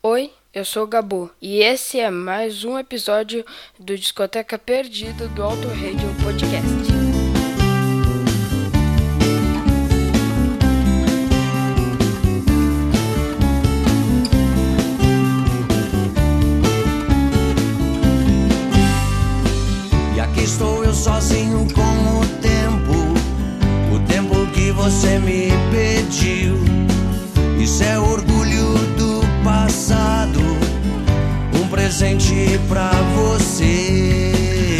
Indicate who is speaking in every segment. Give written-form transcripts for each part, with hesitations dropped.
Speaker 1: Oi, eu sou o Gabu e esse é mais um episódio do Discoteca Perdida do Auto Radio Podcast.
Speaker 2: E aqui estou eu sozinho com o tempo que você me pediu. Isso é orgulho do passado, um presente pra você.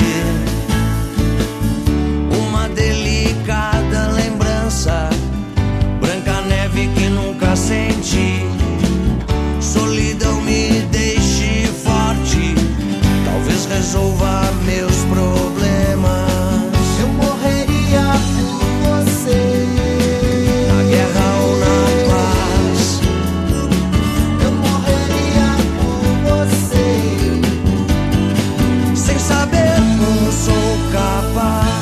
Speaker 2: Uma delicada lembrança, branca neve que nunca senti. Solidão me deixe forte, talvez resolva meus problemas. Eu morreria por você, na guerra ou na paz. Eu morreria por você, sem saber como sou capaz.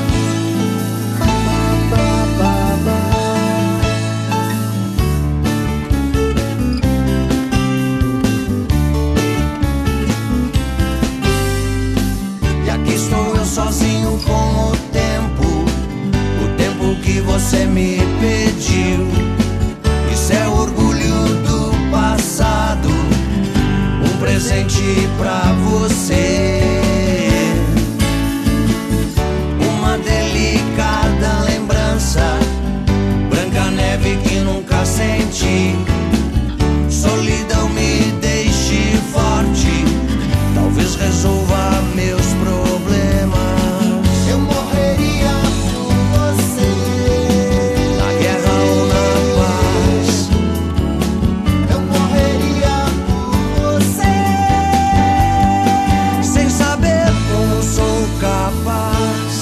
Speaker 2: E aqui estou eu sozinho com o tempo que você me pediu. Isso é orgulho do passado, um presente pra você. Uma delicada lembrança, branca neve que nunca senti. Solidão me deixe forte, talvez resolva meus problemas. Eu morreria por você, na guerra ou na paz. Eu morreria por você, sem saber como sou capaz.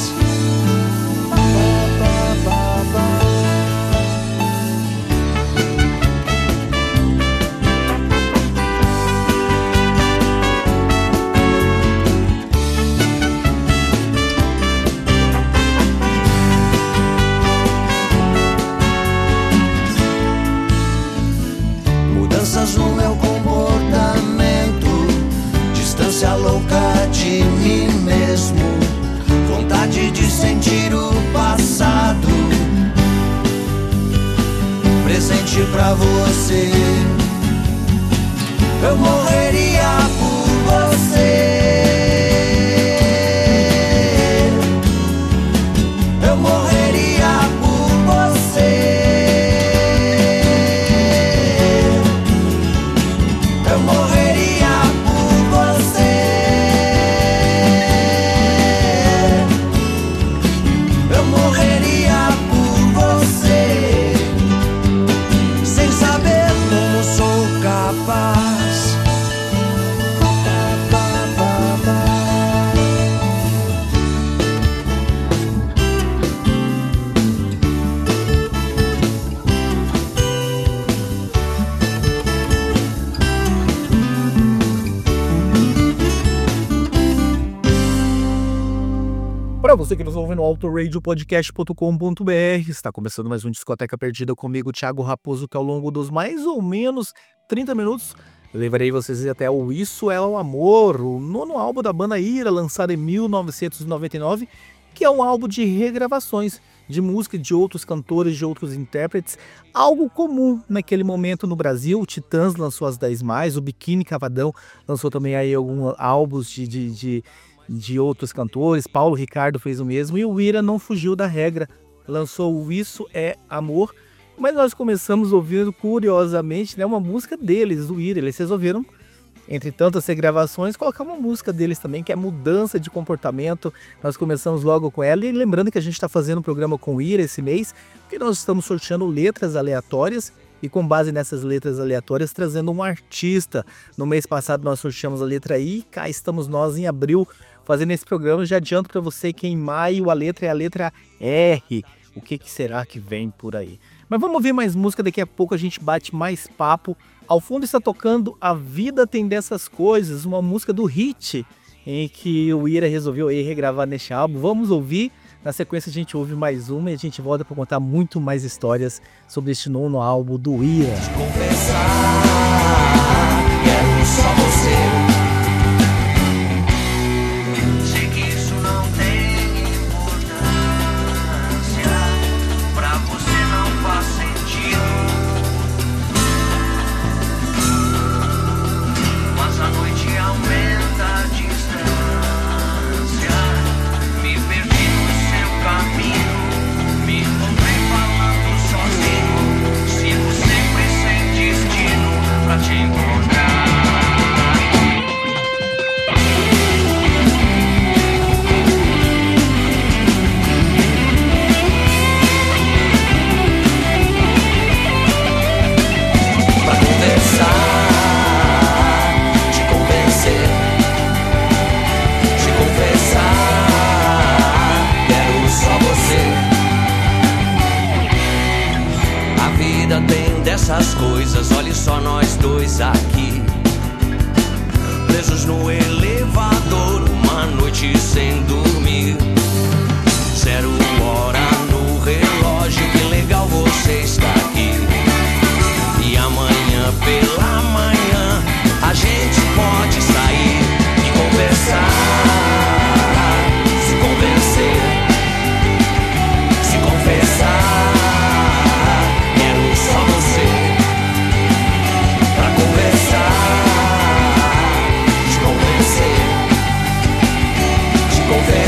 Speaker 2: Mudanças no meu comportamento, distância louca de mim mesmo, vontade de sentir o passado, presente pra você. Eu morreria por você. Eu morreria por você. Eu morreria por você. Eu morreria por você, sem saber como sou capaz.
Speaker 3: Para você que nos ouve no autoradiopodcast.com.br, está começando mais um Discoteca Perdida comigo, Thiago Raposo, que ao longo dos mais ou menos 30 minutos levarei vocês até o Isso é o Amor, o nono álbum da banda Ira, lançado em 1999, que é um álbum de regravações de música de outros cantores, de outros intérpretes, algo comum naquele momento no Brasil. O Titãs lançou as 10 mais, o Biquíni Cavadão lançou também aí alguns álbuns de outros cantores, Paulo Ricardo fez o mesmo, e o Ira não fugiu da regra, lançou o Isso é Amor, mas nós começamos ouvindo, curiosamente, né, uma música deles, do Ira. Eles resolveram, entre tantas regravações, colocar uma música deles também, que é Mudança de Comportamento. Nós começamos logo com ela, e lembrando que a gente está fazendo um programa com o Ira esse mês, porque nós estamos sorteando letras aleatórias, e com base nessas letras aleatórias, trazendo um artista. No mês passado nós sorteamos a letra I, cá estamos nós em abril, fazendo esse programa. Já adianto para você que em maio a letra é a letra R. O que será que vem por aí? Mas vamos ouvir mais música, daqui a pouco a gente bate mais papo. Ao fundo está tocando A Vida Tem Dessas Coisas, uma música do Hit, em que o Ira resolveu regravar neste álbum. Vamos ouvir. Na sequência a gente ouve mais uma e a gente volta para contar muito mais histórias sobre este nono álbum do Ira.
Speaker 2: Confessar presos no elevador, uma noite sem dormir. 0 hora no relógio, que legal você está aqui. E amanhã pela manhã a gente pode sair e conversar, se convencer, se confessar. Quero só você pra conversar, te convencer, te convencer.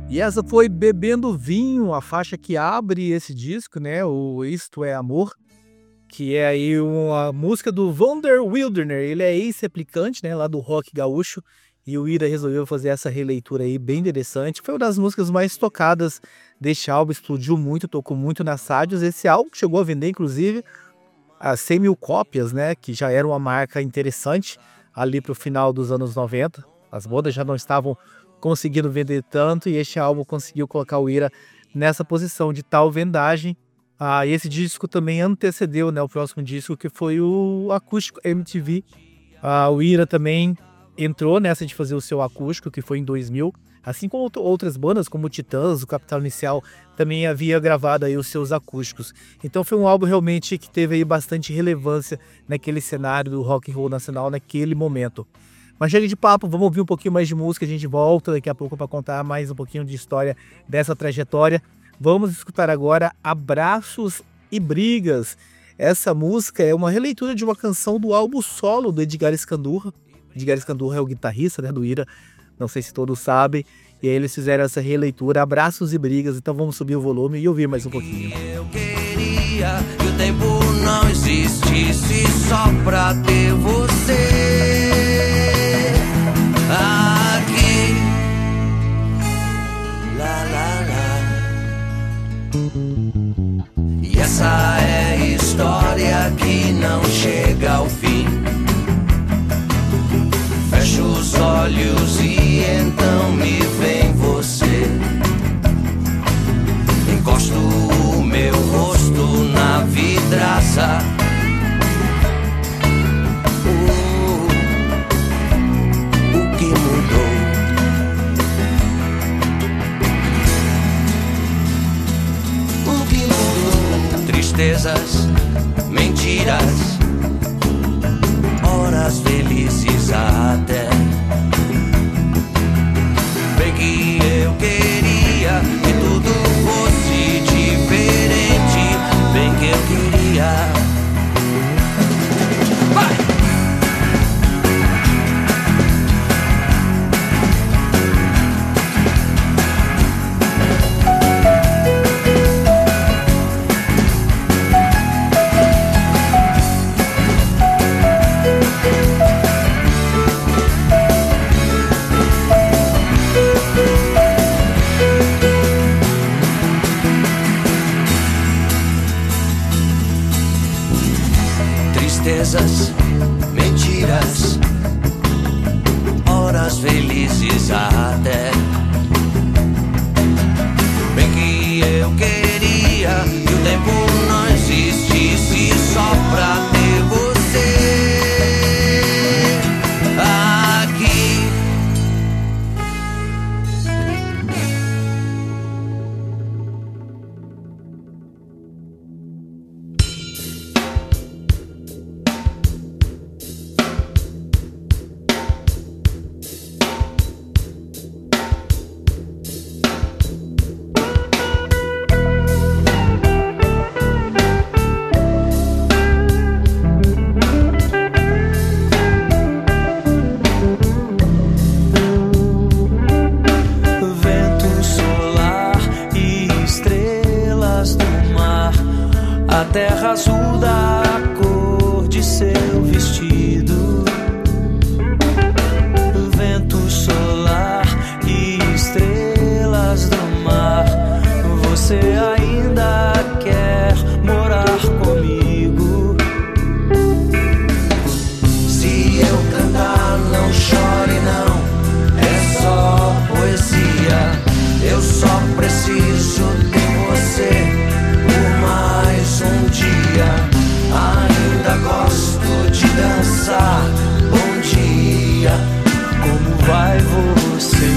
Speaker 3: E essa foi Bebendo Vinho, a faixa que abre esse disco, né? O Isto é Amor, que é aí uma música do Vander Wilderner. Ele é ex-replicante, né? Lá do rock gaúcho. E o Ira resolveu fazer essa releitura aí bem interessante. Foi uma das músicas mais tocadas deste álbum, explodiu muito, tocou muito nas rádios. Esse álbum chegou a vender, inclusive, a 100 mil cópias, né? Que já era uma marca interessante ali pro final dos anos 90. As bandas já não estavam conseguindo vender tanto, e este álbum conseguiu colocar o Ira nessa posição de tal vendagem. Esse disco também antecedeu, né, o próximo disco, que foi o Acústico MTV. O Ira também entrou nessa de fazer o seu acústico, que foi em 2000, assim como outras bandas como o Titãs, o Capital Inicial, também havia gravado aí os seus acústicos. Então foi um álbum realmente que teve aí bastante relevância naquele cenário do rock and roll nacional naquele momento. Mas chega de papo, vamos ouvir um pouquinho mais de música, a gente volta daqui a pouco para contar mais um pouquinho de história dessa trajetória. Vamos escutar agora Abraços e Brigas. Essa música é uma releitura de uma canção do álbum solo do Edgar Escandurra. Edgar Escandurra é o guitarrista, né, do Ira, não sei se todos sabem, e aí eles fizeram essa releitura, Abraços e Brigas. Então vamos subir o volume e ouvir mais um pouquinho.
Speaker 2: Eu queria que o tempo não existisse só pra ter você aqui, lá, lá, lá. E essa é a história que não chega ao fim. Fecho os olhos e então me vem você. Encosto o meu rosto na vidraça. O que mudou? O que mudou? Tristezas, mentiras, horas felizes até. Bem que eu queria que tudo fosse diferente. Bem que eu queria. Vai! Tristezas, mentiras, horas felizes até. Bem que eu queria que o tempo não existisse só pra ter você aqui. A terra azul da cor de seu vestido, vento solar e estrelas do mar. Você ainda quer morar comigo? Se eu cantar, não chore não, é só poesia. Eu só preciso ter você mais um dia. Ainda gosto de dançar. Bom dia, como vai você?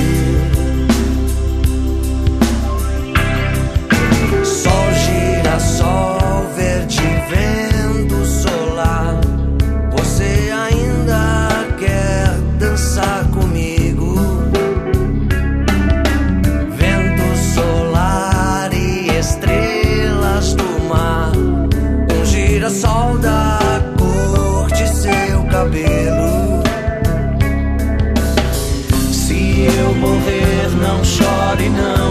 Speaker 2: Sol, girassol, verde, vento solar. Você ainda quer dançar comigo? Vento solar e estrelas do mar, um girassol da cor de seu cabelo. Se eu morrer, não chore não,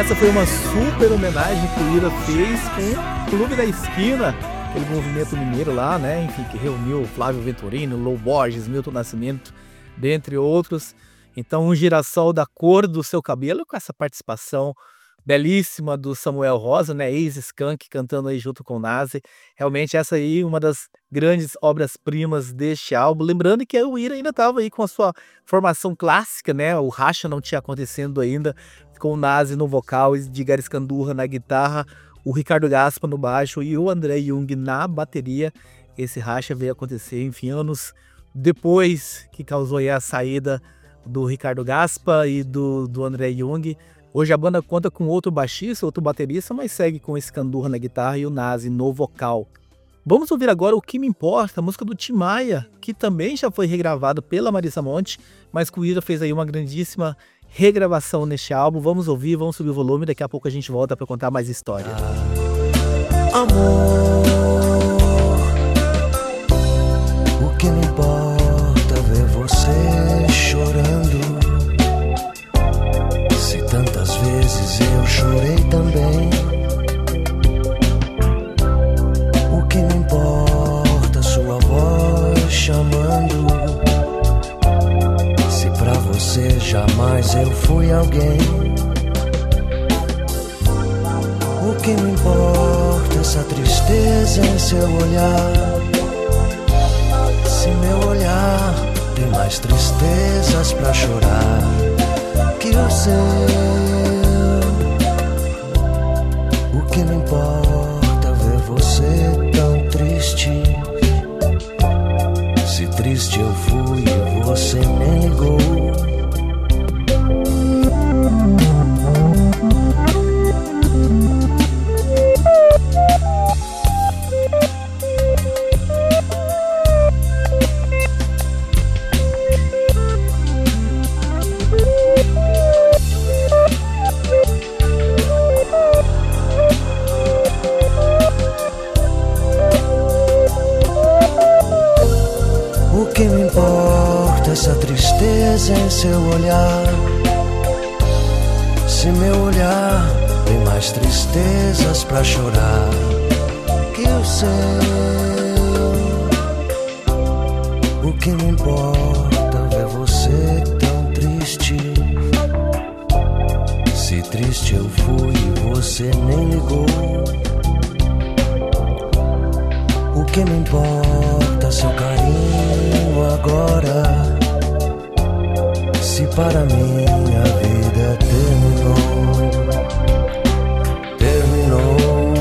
Speaker 3: Essa foi uma super homenagem que o Ira fez com o Clube da Esquina, aquele movimento mineiro lá, né? Enfim, que reuniu Flávio Venturini, Lô Borges, Milton Nascimento, dentre outros. Então, um girassol da cor do seu cabelo, com essa participação belíssima do Samuel Rosa, né? Ex-Skank, cantando aí junto com o Nazi. Realmente essa aí é uma das grandes obras-primas deste álbum. Lembrando que o Ira ainda estava aí com a sua formação clássica, né? O racha não tinha acontecido ainda, com o Nazi no vocal, Edgar Escandurra na guitarra, o Ricardo Gaspa no baixo e o André Jung na bateria. Esse racha veio acontecer, enfim, anos depois, que causou aí a saída do Ricardo Gaspa e do André Jung. Hoje a banda conta com outro baixista, outro baterista, mas segue com esse Escandurra na guitarra e o Nazi no vocal. Vamos ouvir agora O Que Me Importa, a música do Tim Maia, que também já foi regravada pela Marisa Monte, mas que o Ira fez aí uma grandíssima regravação neste álbum. Vamos ouvir, vamos subir o volume, daqui a pouco a gente volta para contar mais história.
Speaker 4: Amor, o que me importa é ver você chorando. Se tantas vezes eu chorei também, o que me importa sua voz chamando. Se pra você jamais eu fui alguém, o que me importa essa tristeza em seu olhar. Se meu olhar tem mais tristezas pra chorar que o seu, o que me importa é ver você tão triste. Se triste eu fui e você nem ligou. O que me importa essa tristeza em seu olhar. Se meu olhar tem mais tristezas pra chorar que o seu, o que me importa é ver você tão triste. Se triste eu fui e você nem ligou. O que me importa seu carinho agora, se para mim a vida terminou, terminou,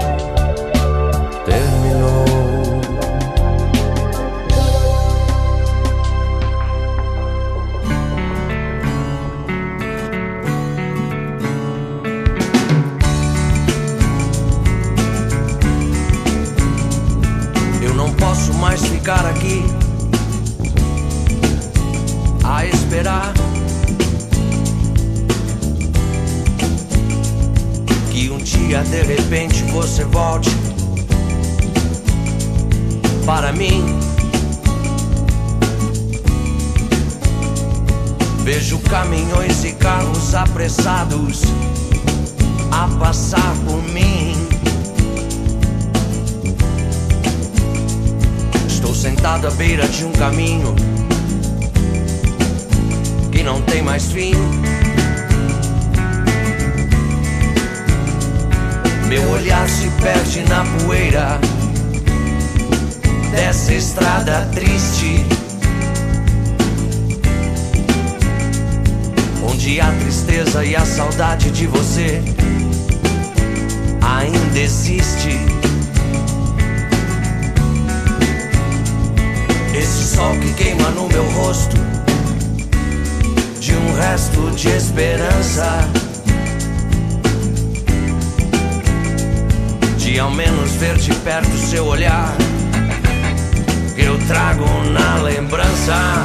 Speaker 4: terminou.
Speaker 2: Eu não posso mais ficar aqui a esperar que um dia de repente você volte para mim. Vejo caminhões e carros apressados a passar por mim. Estou sentado à beira de um caminho que não tem mais fim. Meu olhar se perde na poeira dessa estrada triste, onde a tristeza e a saudade de você ainda existe. Esse sol que queima no meu rosto de um resto de esperança, de ao menos ver de perto seu olhar, que eu trago na lembrança.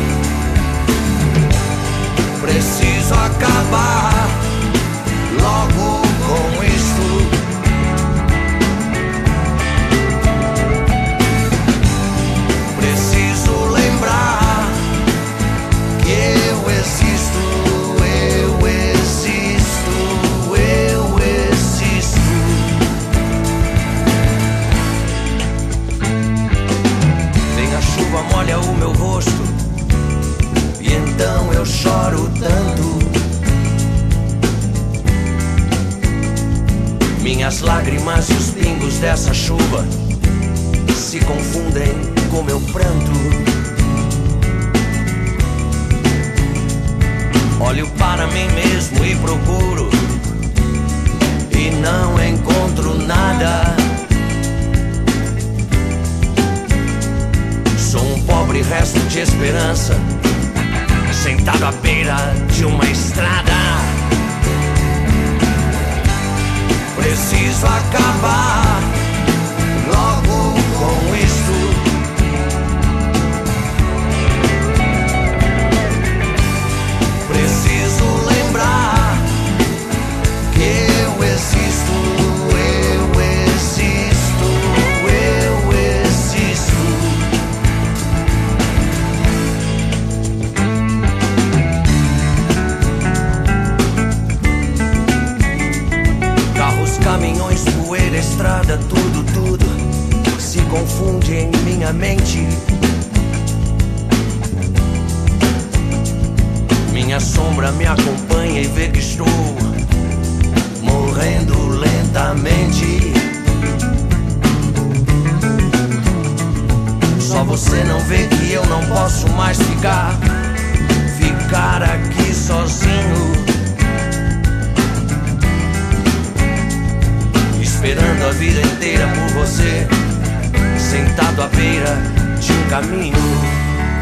Speaker 2: Preciso acabar logo com isto. Preciso lembrar que eu existo, eu existo, choro tanto. Minhas lágrimas e os pingos dessa chuva se confundem com meu pranto. Olho para mim mesmo e procuro, e não encontro nada. Sou um pobre resto de esperança, sentado à beira de uma estrada. Preciso acabar logo com isso. Preciso lembrar que eu existo, eu existo, eu existo. Carros, caminhões, poeira, estrada, tudo se confunde em minha mente. Minha sombra me acompanha e vê que estou morrendo lentamente. Só você não vê que eu não posso mais ficar aqui sozinho, esperando a vida inteira por você, sentado à beira de um caminho.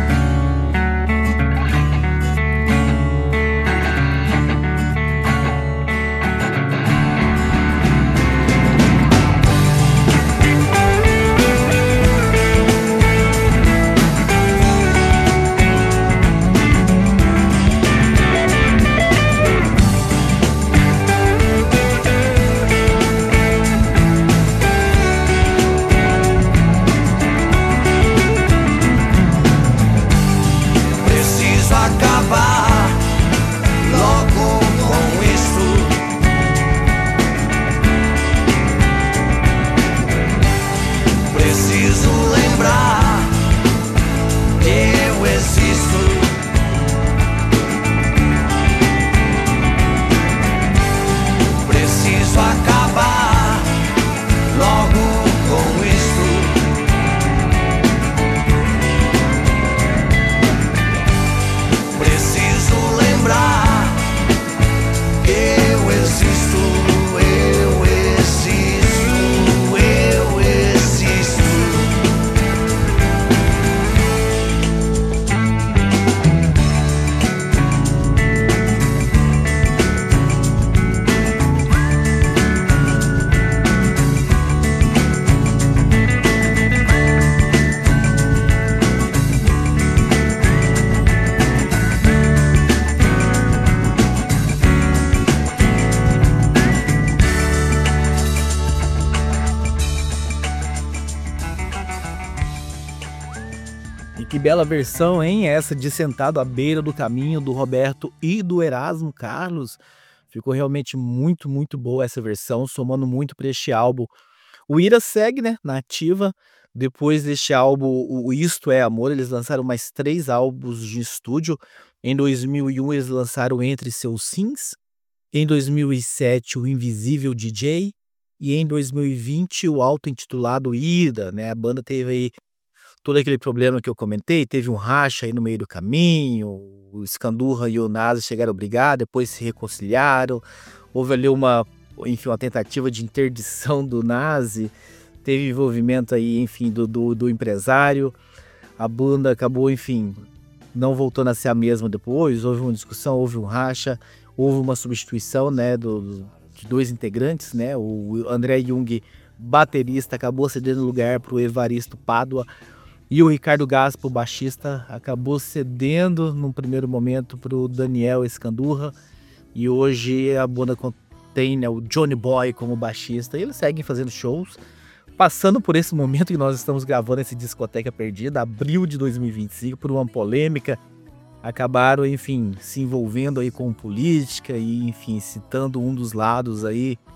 Speaker 3: Que bela versão, hein? Essa de Sentado à Beira do Caminho, do Roberto e do Erasmo Carlos. Ficou realmente muito, muito boa essa versão, somando muito para este álbum. O Ira segue, né, na ativa. Depois deste álbum, o Isto é Amor, eles lançaram mais 3 álbuns de estúdio. Em 2001, eles lançaram Entre Seus Sims. Em 2007, o Invisível DJ. E em 2020, o auto-intitulado Ida, né? A banda teve aí todo aquele problema que eu comentei, teve um racha aí no meio do caminho, o Scandurra e o Nazi chegaram a brigar, depois se reconciliaram, houve ali uma tentativa de interdição do Nazi, teve envolvimento aí, enfim, do empresário, a banda acabou, enfim, não voltando a ser a mesma depois, houve uma discussão, houve um racha, houve uma substituição, né, de 2 integrantes, né, o André Jung, baterista, acabou cedendo lugar para o Evaristo Pádua, e o Ricardo Gaspo, baixista, acabou cedendo num primeiro momento para o Daniel Scandurra. E hoje a banda tem, né, o Johnny Boy como baixista. E eles seguem fazendo shows, passando por esse momento que nós estamos gravando esse Discoteca Perdida, abril de 2025, por uma polêmica. Acabaram, enfim, se envolvendo aí com política e, enfim, citando um dos lados aí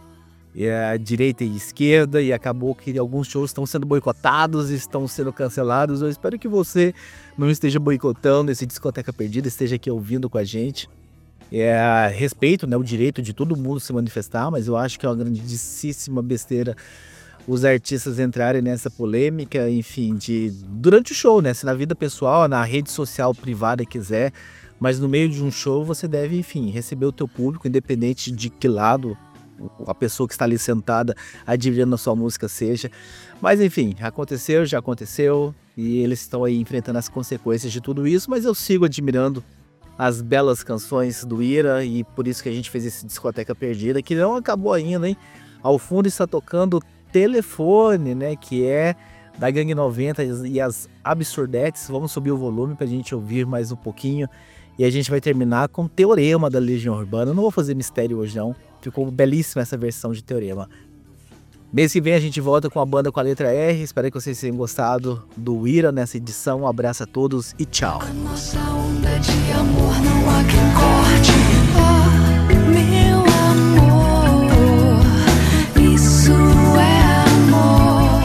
Speaker 3: direita e esquerda, e acabou que alguns shows estão sendo boicotados, estão sendo cancelados. Eu espero que você não esteja boicotando esse Discoteca Perdida, esteja aqui ouvindo com a gente. Respeito, né, o direito de todo mundo se manifestar, mas eu acho que é uma grandíssima besteira os artistas entrarem nessa polêmica, enfim, durante o show, né? Se na vida pessoal, na rede social privada quiser, mas no meio de um show você deve, enfim, receber o teu público, independente de que lado a pessoa que está ali sentada admirando a sua música seja. Mas enfim, aconteceu, já aconteceu, e eles estão aí enfrentando as consequências de tudo isso, mas eu sigo admirando as belas canções do Ira, e por isso que a gente fez esse Discoteca Perdida, que não acabou ainda, hein? Ao fundo está tocando Telefone, né, que é da Gangue 90 e as Absurdetes. Vamos subir o volume pra gente ouvir mais um pouquinho, e a gente vai terminar com Teorema da Legião Urbana. Eu não vou fazer mistério hoje não, ficou belíssima essa versão de Teorema. Mês que vem a gente volta com a banda com a letra R. Espero que vocês tenham gostado do Ira nessa edição. Um abraço a todos e tchau.
Speaker 5: A nossa onda de amor não há quem corte. Oh, meu amor, isso é amor.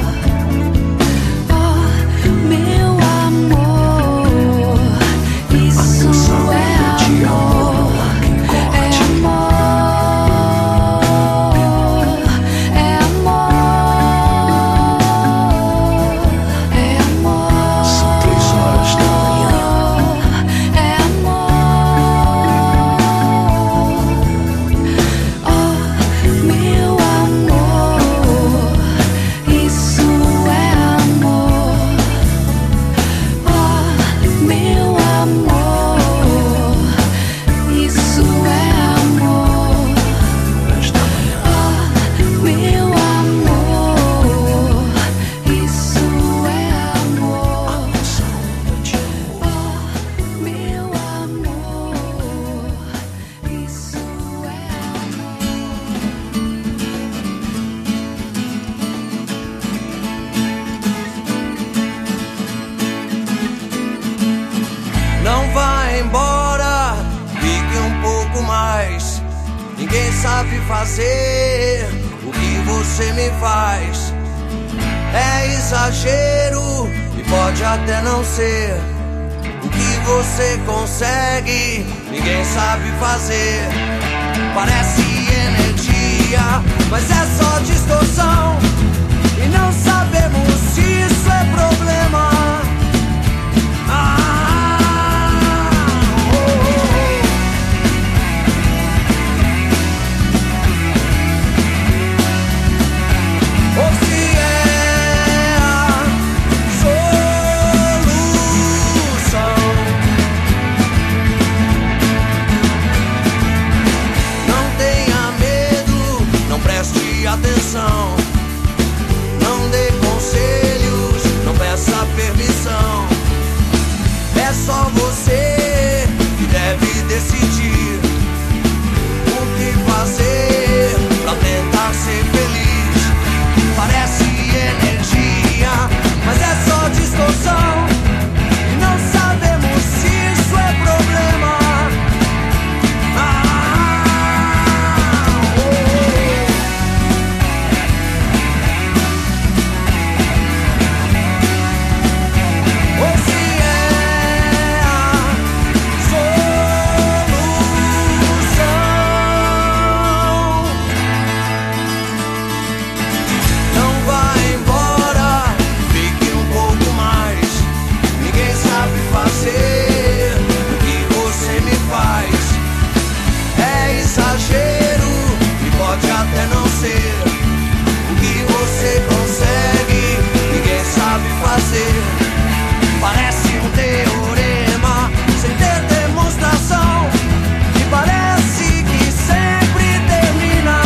Speaker 5: Oh, meu amor, isso é amor.
Speaker 2: Ninguém sabe fazer o que você me faz. É exagero e pode até não ser. O que você consegue, ninguém sabe fazer. Parece energia, mas é só distorção. E não sabemos se isso é problema. Atenção, não dê conselhos, não peça permissão. É só você que deve decidir o que fazer pra tentar ser feliz. Parece energia, mas é só distorção. E não sabemos se isso é problema. Parece um teorema sem ter demonstração, e parece que sempre termina.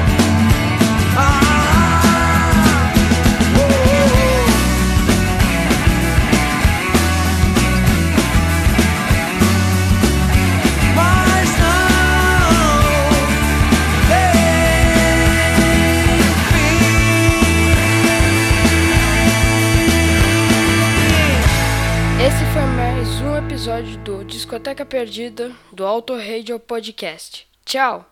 Speaker 2: Mas não tem fim.
Speaker 1: Esse foi mais um episódio do Discoteca Perdida do Auto Radio Podcast. Tchau!